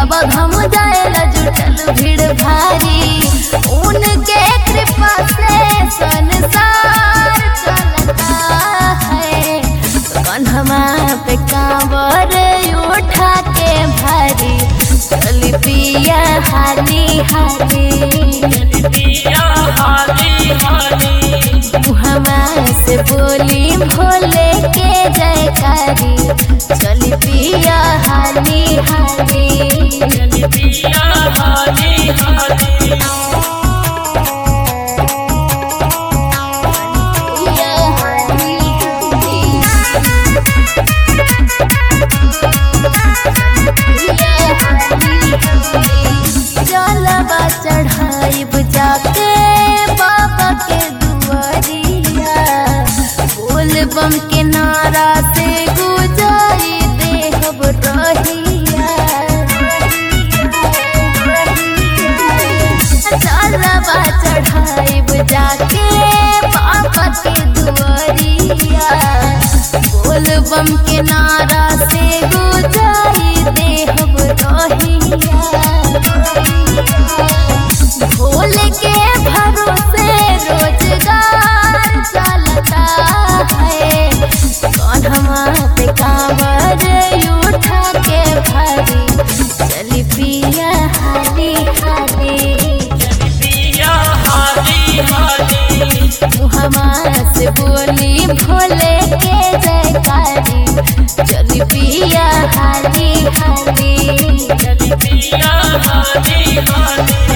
बाबा धाम जाएला जुटल भीड़ भारी, उनके कृपा से संसार चलता है। कन्हवा पे कांवर उठा के भारी, चली पिया हाली हाली, मुहम्मा से बोली भोले के जयकारी, चली पिया हाली हाली, चली पिया हाली हाली। जलवा चढ़ाई जाके बाबा के दुआरिया, बोल बम के नारा से गुजारी देहब रहिया। जलवा चढ़ाई जाके बाबा के दुआरिया, बोल बम के नारा से गुजारी देहब रहिया। भोले के भरोसे रोजगार चलता है, कन्हवा पे कांवर उठा के भारी, चली पिया हाली हाली, चली पिया हाली हाली, मुहम्मा से बोली भोले के जयकारी, चली पिया हाली हाली, चली पिया हाली हाली।